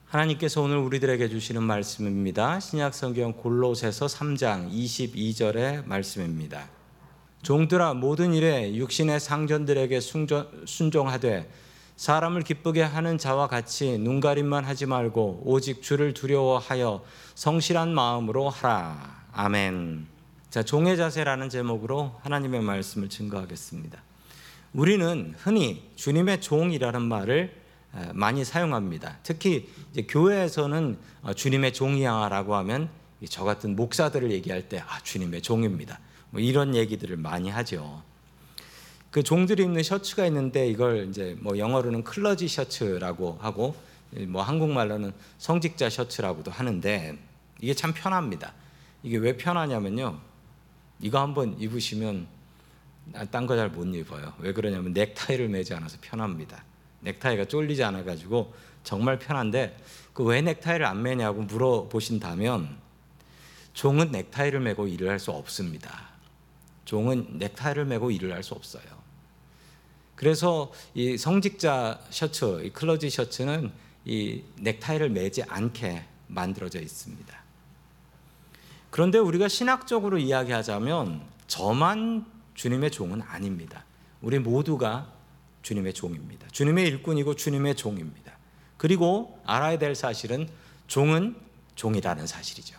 하나님께서 오늘 우리들에게 주시는 말씀입니다. 신약성경 골로새서 3장 22절의 말씀입니다. 종들아 모든 일에 육신의 상전들에게 순종하되 사람을 기쁘게 하는 자와 같이 눈가림만 하지 말고 오직 주를 두려워하여 성실한 마음으로 하라. 아멘. 자, 종의 자세라는 제목으로 하나님의 말씀을 증거하겠습니다. 우리는 흔히 주님의 종이라는 말을 많이 사용합니다. 특히 이제 교회에서는 주님의 종이야라고 하면 저 같은 목사들을 얘기할 때 주님의 종입니다. 뭐 이런 얘기들을 많이 하죠. 그 종들이 입는 셔츠가 있는데 이걸 이제 뭐 영어로는 클러지 셔츠라고 하고 뭐 한국말로는 성직자 셔츠라고도 하는데 이게 참 편합니다. 이게 왜 편하냐면요. 이거 한번 입으시면 딴 거 잘 못 입어요. 왜 그러냐면 넥타이를 매지 않아서 편합니다. 넥타이가 쫄리지 않아 가지고 정말 편한데 그 왜 넥타이를 안 매냐고 물어보신다면 종은 넥타이를 매고 일을 할 수 없습니다. 종은 넥타이를 매고 일을 할 수 없어요. 그래서 이 성직자 셔츠, 이 클러지 셔츠는 이 넥타이를 매지 않게 만들어져 있습니다. 그런데 우리가 신학적으로 이야기하자면 저만 주님의 종은 아닙니다. 우리 모두가 주님의 종입니다. 주님의 일꾼이고 주님의 종입니다. 그리고 알아야 될 사실은 종은 종이라는 사실이죠.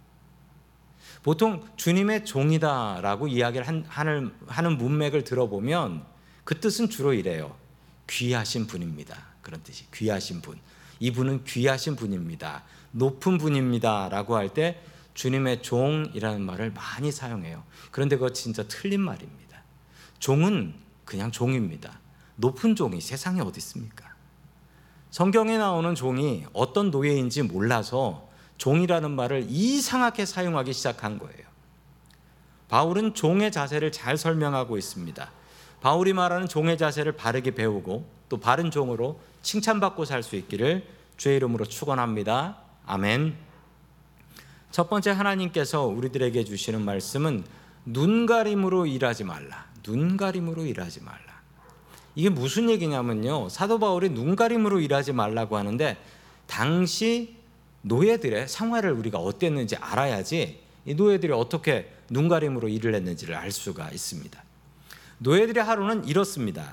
보통 주님의 종이다라고 이야기를 하는 문맥을 들어보면 그 뜻은 주로 이래요. 귀하신 분입니다. 그런 뜻이 귀하신 분. 이분은 귀하신 분입니다. 높은 분입니다 라고 할 때 주님의 종이라는 말을 많이 사용해요. 그런데 그거 진짜 틀린 말입니다. 종은 그냥 종입니다. 높은 종이 세상에 어디 있습니까? 성경에 나오는 종이 어떤 노예인지 몰라서 종이라는 말을 이상하게 사용하기 시작한 거예요. 바울은 종의 자세를 잘 설명하고 있습니다. 바울이 말하는 종의 자세를 바르게 배우고 또 바른 종으로 칭찬받고 살 수 있기를 주의 이름으로 축원합니다. 아멘. 첫 번째 하나님께서 우리들에게 주시는 말씀은 눈가림으로 일하지 말라. 눈가림으로 일하지 말라. 이게 무슨 얘기냐면요. 사도 바울이 눈가림으로 일하지 말라고 하는데 당시 노예들의 생활을 우리가 어땠는지 알아야지 이 노예들이 어떻게 눈가림으로 일을 했는지를 알 수가 있습니다. 노예들의 하루는 이렇습니다.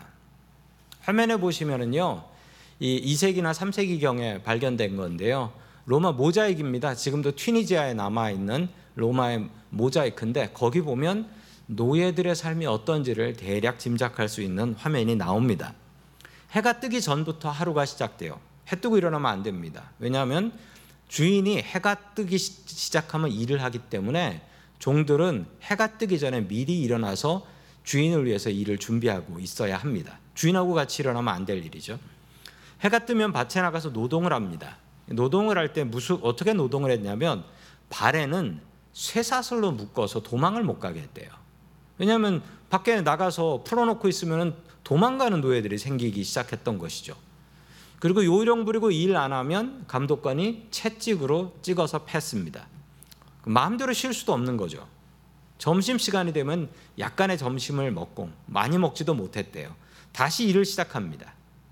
화면에 보시면은요, 이 2세기나 3세기경에 발견된 건데요. 로마 모자이크입니다. 지금도 튀니지아에 남아있는 로마의 모자이크인데 거기 보면 노예들의 삶이 어떤지를 대략 짐작할 수 있는 화면이 나옵니다. 해가 뜨기 전부터 하루가 시작돼요. 해 뜨고 일어나면 안 됩니다. 왜냐하면 주인이 해가 뜨기 시작하면 일을 하기 때문에 종들은 해가 뜨기 전에 미리 일어나서 주인을 위해서 일을 준비하고 있어야 합니다. 주인하고 같이 일어나면 안 될 일이죠. 해가 뜨면 밭에 나가서 노동을 합니다. 노동을 할 때 어떻게 노동을 했냐면 발에는 쇠사슬로 묶어서 도망을 못 가게 했대요. 왜냐하면 밖에 나가서 풀어놓고 있으면 도망가는 노예들이 생기기 시작했던 것이죠. 그리고 요령 부리고 일 안 하면 감독관이 채찍으로 찍어서 팼습니다. 마음대로 쉴 수도 없는 거죠. 점심시간이 되면 약간의 점심을 먹고 많이 먹지도 못했대요. 다시 일을 시작합니다.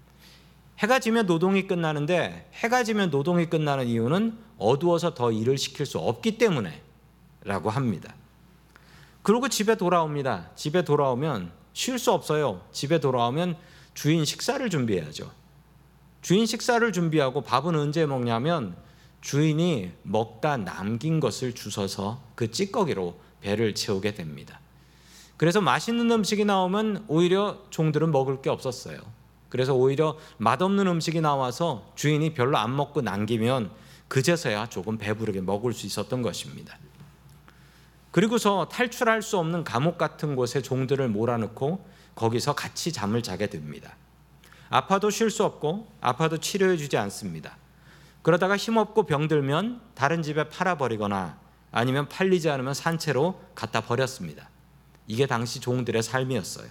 해가 지면 노동이 끝나는데 해가 지면 노동이 끝나는 이유는 어두워서 더 일을 시킬 수 없기 때문에 라고 합니다. 그리고 집에 돌아옵니다. 집에 돌아오면 쉴 수 없어요. 집에 돌아오면 주인 식사를 준비해야죠. 주인 식사를 준비하고 밥은 언제 먹냐면 주인이 먹다 남긴 것을 주워서 그 찌꺼기로 배를 채우게 됩니다. 그래서 맛있는 음식이 나오면 오히려 종들은 먹을 게 없었어요. 그래서 오히려 맛없는 음식이 나와서 주인이 별로 안 먹고 남기면 그제서야 조금 배부르게 먹을 수 있었던 것입니다. 그리고서 탈출할 수 없는 감옥 같은 곳에 종들을 몰아넣고 거기서 같이 잠을 자게 됩니다. 아파도 쉴 수 없고 아파도 치료해 주지 않습니다. 그러다가 힘없고 병들면 다른 집에 팔아버리거나 아니면 팔리지 않으면 산채로 갖다 버렸습니다. 이게 당시 종들의 삶이었어요.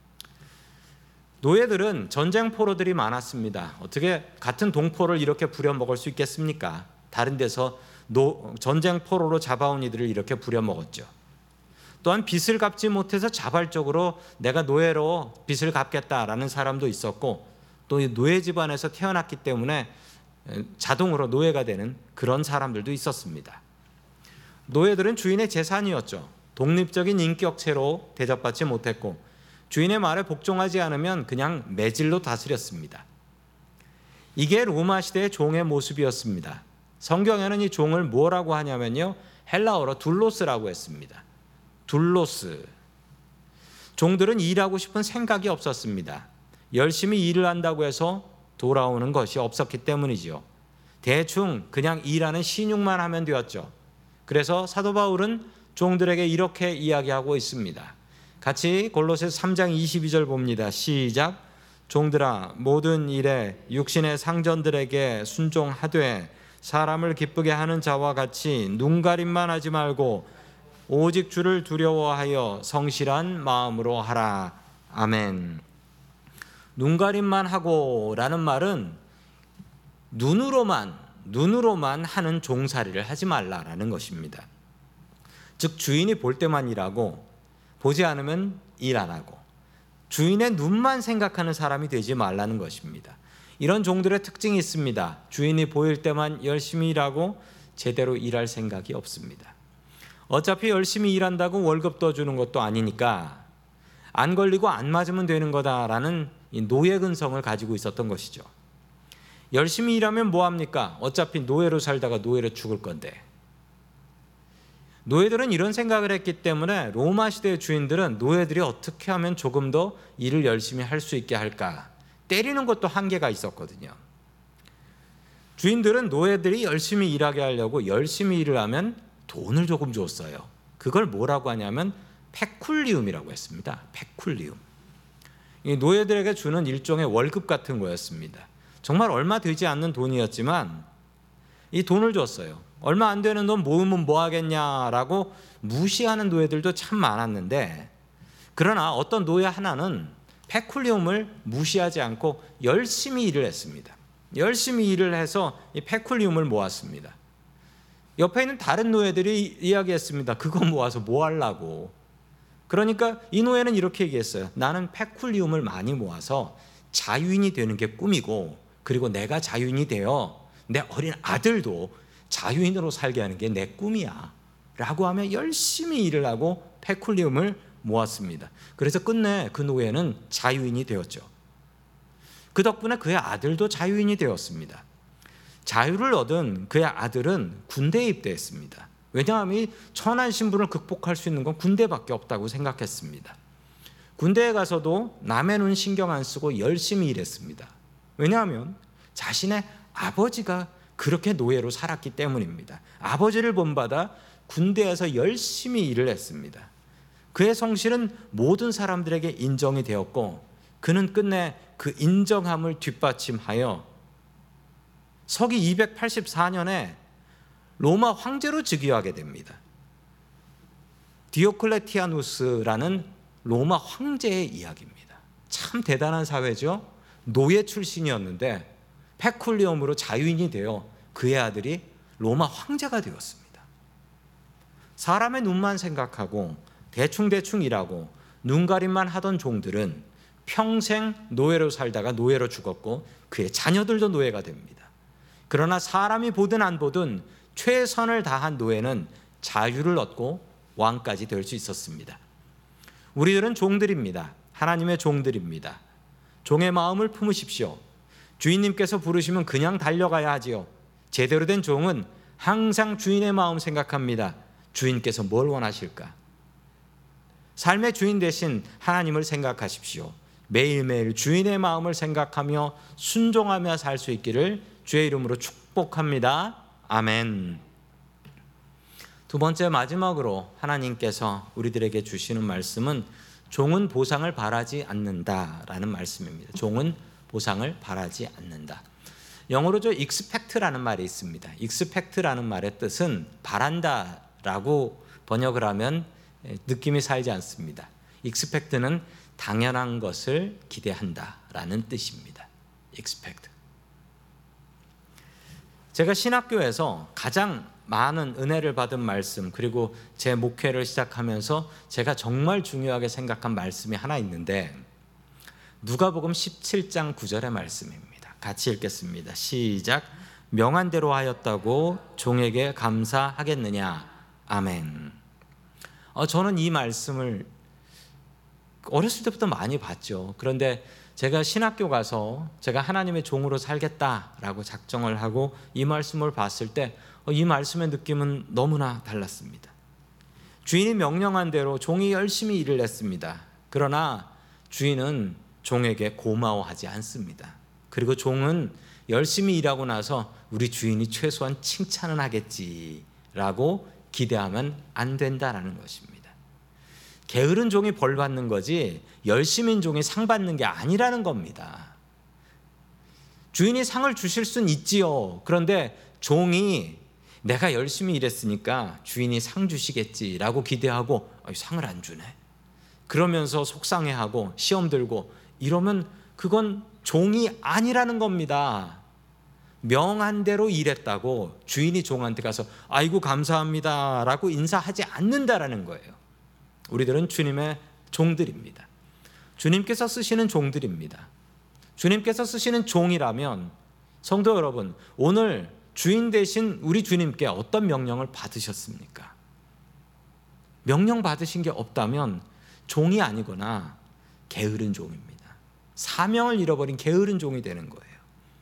노예들은 전쟁 포로들이 많았습니다. 어떻게 같은 동포를 이렇게 부려먹을 수 있겠습니까? 다른 데서 전쟁 포로로 잡아온 이들을 이렇게 부려먹었죠. 또한 빚을 갚지 못해서 자발적으로 내가 노예로 빚을 갚겠다라는 사람도 있었고 또 노예 집안에서 태어났기 때문에 자동으로 노예가 되는 그런 사람들도 있었습니다. 노예들은 주인의 재산이었죠. 독립적인 인격체로 대접받지 못했고 주인의 말에 복종하지 않으면 그냥 매질로 다스렸습니다. 이게 로마 시대의 종의 모습이었습니다. 성경에는 이 종을 뭐라고 하냐면요, 헬라어로 둘로스라고 했습니다. 둘로스. 종들은 일하고 싶은 생각이 없었습니다. 열심히 일을 한다고 해서 돌아오는 것이 없었기 때문이죠. 대충 그냥 일하는 신용만 하면 되었죠. 그래서 사도 바울은 종들에게 이렇게 이야기하고 있습니다. 같이 골로새서 3장 22절 봅니다. 시작. 종들아, 모든 일에 육신의 상전들에게 순종하되 사람을 기쁘게 하는 자와 같이 눈가림만 하지 말고 오직 주를 두려워하여 성실한 마음으로 하라. 아멘. 눈가림만 하고 라는 말은 눈으로만 하는 종살이를 하지 말라라는 것입니다. 즉 주인이 볼 때만 일하고 보지 않으면 일 안 하고 주인의 눈만 생각하는 사람이 되지 말라는 것입니다. 이런 종들의 특징이 있습니다. 주인이 보일 때만 열심히 일하고 제대로 일할 생각이 없습니다. 어차피 열심히 일한다고 월급 더 주는 것도 아니니까 안 걸리고 안 맞으면 되는 거다라는 이 노예 근성을 가지고 있었던 것이죠. 열심히 일하면 뭐합니까? 어차피 노예로 살다가 노예로 죽을 건데. 노예들은 이런 생각을 했기 때문에 로마 시대의 주인들은 노예들이 어떻게 하면 조금 더 일을 열심히 할 수 있게 할까? 때리는 것도 한계가 있었거든요. 주인들은 노예들이 열심히 일하게 하려고 열심히 일을 하면 돈을 조금 줬어요. 그걸 뭐라고 하냐면 페쿨리움이라고 했습니다. 페쿨리움. 이 노예들에게 주는 일종의 월급 같은 거였습니다. 정말 얼마 되지 않는 돈이었지만 이 돈을 줬어요. 얼마 안 되는 돈 모으면 뭐 하겠냐라고 무시하는 노예들도 참 많았는데, 그러나 어떤 노예 하나는 페쿨리움을 무시하지 않고 열심히 일을 했습니다. 열심히 일을 해서 이 페쿨리움을 모았습니다. 옆에 있는 다른 노예들이 이야기했습니다. 그거 모아서 뭐 하려고. 그러니까 이 노예는 이렇게 얘기했어요. 나는 페쿨리움을 많이 모아서 자유인이 되는 게 꿈이고, 그리고 내가 자유인이 되어 내 어린 아들도 자유인으로 살게 하는 게 내 꿈이야 라고 하며 열심히 일을 하고 페쿨리움을 모았습니다. 그래서 끝내 그 노예는 자유인이 되었죠. 그 덕분에 그의 아들도 자유인이 되었습니다. 자유를 얻은 그의 아들은 군대에 입대했습니다. 왜냐하면 이 천한 신분을 극복할 수 있는 건 군대밖에 없다고 생각했습니다. 군대에 가서도 남의 눈 신경 안 쓰고 열심히 일했습니다. 왜냐하면 자신의 아버지가 그렇게 노예로 살았기 때문입니다. 아버지를 본받아 군대에서 열심히 일을 했습니다. 그의 성실은 모든 사람들에게 인정이 되었고, 그는 끝내 그 인정함을 뒷받침하여 서기 284년에 로마 황제로 즉위하게 됩니다. 디오클레티아누스라는 로마 황제의 이야기입니다. 참 대단한 사회죠. 노예 출신이었는데 페쿨리움으로 자유인이 되어 그의 아들이 로마 황제가 되었습니다. 사람의 눈만 생각하고 대충 일하고 눈가림만 하던 종들은 평생 노예로 살다가 노예로 죽었고 그의 자녀들도 노예가 됩니다. 그러나 사람이 보든 안 보든 최선을 다한 노예는 자유를 얻고 왕까지 될 수 있었습니다. 우리들은 종들입니다. 하나님의 종들입니다. 종의 마음을 품으십시오. 주인님께서 부르시면 그냥 달려가야 하지요. 제대로 된 종은 항상 주인의 마음 생각합니다. 주인께서 뭘 원하실까? 삶의 주인 대신 하나님을 생각하십시오. 매일매일 주인의 마음을 생각하며 순종하며 살 수 있기를 주의 이름으로 축복합니다. 아멘. 두 번째, 마지막으로 하나님께서 우리들에게 주시는 말씀은 종은 보상을 바라지 않는다라는 말씀입니다. 종은 보상을 바라지 않는다. 영어로 expect라는 말이 있습니다. expect라는 말의 뜻은 바란다라고 번역을 하면 느낌이 살지 않습니다. expect는 당연한 것을 기대한다라는 뜻입니다. expect. 제가 신학교에서 가장 많은 은혜를 받은 말씀, 그리고 제 목회를 시작하면서 제가 정말 중요하게 생각한 말씀이 하나 있는데 누가복음 17장 9절의 말씀입니다. 같이 읽겠습니다. 시작. 명한 대로 하였다고 종에게 감사하겠느냐. 아멘. 저는 이 말씀을 어렸을 때부터 많이 봤죠. 그런데 제가 신학교 가서 제가 하나님의 종으로 살겠다라고 작정을 하고 이 말씀을 봤을 때 이 말씀의 느낌은 너무나 달랐습니다. 주인이 명령한 대로 종이 열심히 일을 했습니다. 그러나 주인은 종에게 고마워하지 않습니다. 그리고 종은 열심히 일하고 나서 우리 주인이 최소한 칭찬은 하겠지라고 기대하면 안 된다라는 것입니다. 게으른 종이 벌 받는 거지 열심인 종이 상 받는 게 아니라는 겁니다. 주인이 상을 주실 수는 있지요. 그런데 종이 내가 열심히 일했으니까 주인이 상 주시겠지라고 기대하고 상을 안 주네. 그러면서 속상해하고 시험 들고 이러면 그건 종이 아니라는 겁니다. 명한 대로 일했다고 주인이 종한테 가서 아이고 감사합니다 라고 인사하지 않는다라는 거예요. 우리들은 주님의 종들입니다. 주님께서 쓰시는 종들입니다. 주님께서 쓰시는 종이라면 성도 여러분, 오늘 주인 대신 우리 주님께 어떤 명령을 받으셨습니까? 명령 받으신 게 없다면 종이 아니거나 게으른 종입니다. 사명을 잃어버린 게으른 종이 되는 거예요.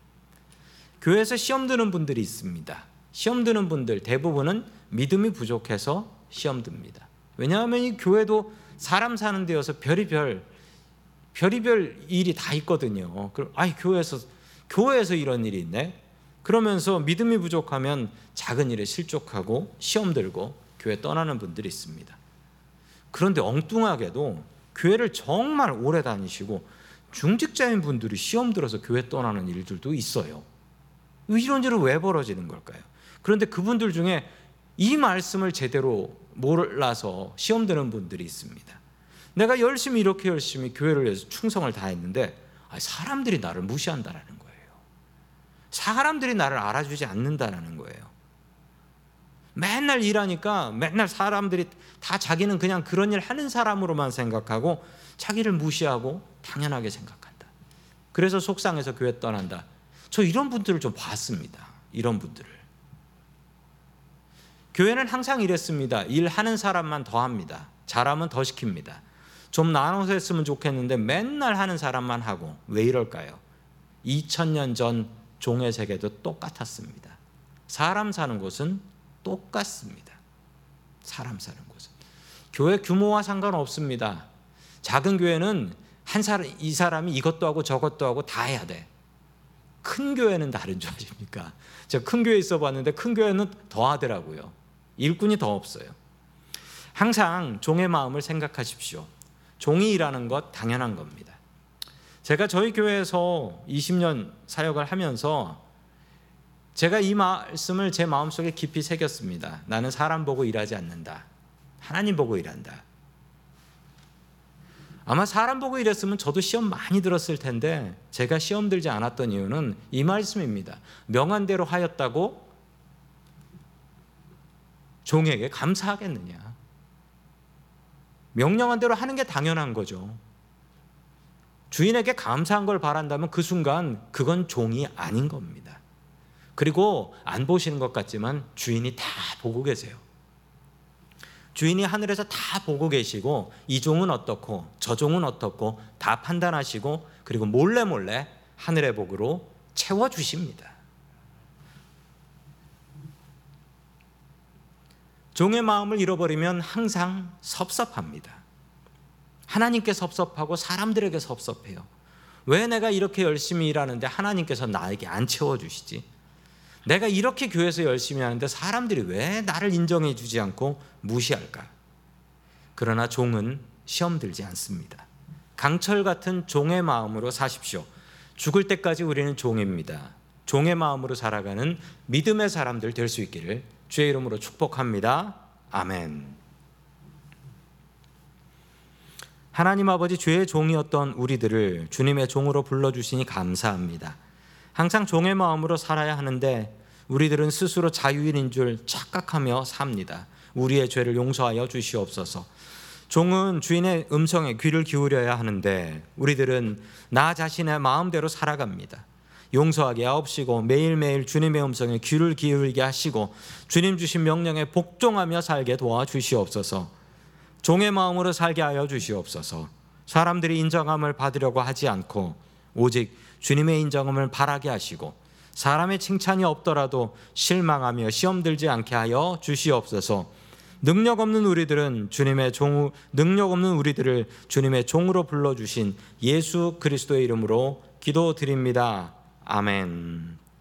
교회에서 시험 드는 분들이 있습니다. 시험 드는 분들 대부분은 믿음이 부족해서 시험 듭니다. 왜냐하면 이 교회도 사람 사는 데여서 별의별 일이 다 있거든요. 교회에서 이런 일이 있네. 그러면서 믿음이 부족하면 작은 일에 실족하고 시험 들고 교회 떠나는 분들이 있습니다. 그런데 엉뚱하게도 교회를 정말 오래 다니시고 중직자인 분들이 시험 들어서 교회 떠나는 일들도 있어요. 이런 일은 왜 벌어지는 걸까요? 그런데 그분들 중에 이 말씀을 제대로 몰라서 시험 드는 분들이 있습니다. 내가 이렇게 열심히 교회를 위해서 충성을 다했는데 사람들이 나를 무시한다라는 거예요. 사람들이 나를 알아주지 않는다라는 거예요. 맨날 일하니까 맨날 사람들이 다 자기는 그냥 그런 일 하는 사람으로만 생각하고 자기를 무시하고 당연하게 생각한다. 그래서 속상해서 교회 떠난다. 저 이런 분들을 좀 봤습니다. 이런 분들을. 교회는 항상 이랬습니다. 일하는 사람만 더 합니다. 잘하면 더 시킵니다. 좀 나눠서 했으면 좋겠는데 맨날 하는 사람만 하고. 왜 이럴까요? 2000년 전 종의 세계도 똑같았습니다. 사람 사는 곳은 똑같습니다. 사람 사는 곳은. 교회 규모와 상관없습니다. 작은 교회는 이 사람이 이것도 하고 저것도 하고 다 해야 돼. 큰 교회는 다른 줄 아십니까? 제가 큰 교회 있어 봤는데 큰 교회는 더 하더라고요. 일꾼이 더 없어요. 항상 종의 마음을 생각하십시오. 종이 일하는 것 당연한 겁니다. 제가 저희 교회에서 20년 사역을 하면서 제가 이 말씀을 제 마음속에 깊이 새겼습니다. 나는 사람 보고 일하지 않는다. 하나님 보고 일한다. 아마 사람 보고 일했으면 저도 시험 많이 들었을 텐데 제가 시험 들지 않았던 이유는 이 말씀입니다. 명한 대로 하였다고 종에게 감사하겠느냐. 명령한 대로 하는 게 당연한 거죠. 주인에게 감사한 걸 바란다면 그 순간 그건 종이 아닌 겁니다. 그리고 안 보시는 것 같지만 주인이 다 보고 계세요. 주인이 하늘에서 다 보고 계시고 이 종은 어떻고 저 종은 어떻고 다 판단하시고 그리고 몰래 하늘의 복으로 채워주십니다. 종의 마음을 잃어버리면 항상 섭섭합니다. 하나님께 섭섭하고 사람들에게 섭섭해요. 왜 내가 이렇게 열심히 일하는데 하나님께서 나에게 안 채워주시지? 내가 이렇게 교회에서 열심히 하는데 사람들이 왜 나를 인정해 주지 않고 무시할까? 그러나 종은 시험 들지 않습니다. 강철 같은 종의 마음으로 사십시오. 죽을 때까지 우리는 종입니다. 종의 마음으로 살아가는 믿음의 사람들 될 수 있기를 주의 이름으로 축복합니다. 아멘. 하나님 아버지, 주의 종이었던 우리들을 주님의 종으로 불러주시니 감사합니다. 항상 종의 마음으로 살아야 하는데 우리들은 스스로 자유인인 줄 착각하며 삽니다. 우리의 죄를 용서하여 주시옵소서. 종은 주인의 음성에 귀를 기울여야 하는데 우리들은 나 자신의 마음대로 살아갑니다. 용서하게 하옵시고 매일매일 주님의 음성에 귀를 기울이게 하시고 주님 주신 명령에 복종하며 살게 도와주시옵소서. 종의 마음으로 살게 하여 주시옵소서. 사람들이 인정함을 받으려고 하지 않고 오직 주님의 인정함을 바라게 하시고 사람의 칭찬이 없더라도 실망하며 시험 들지 않게 하여 주시옵소서. 능력 없는 우리들을 주님의 종으로 불러주신 예수 그리스도의 이름으로 기도드립니다. 아멘.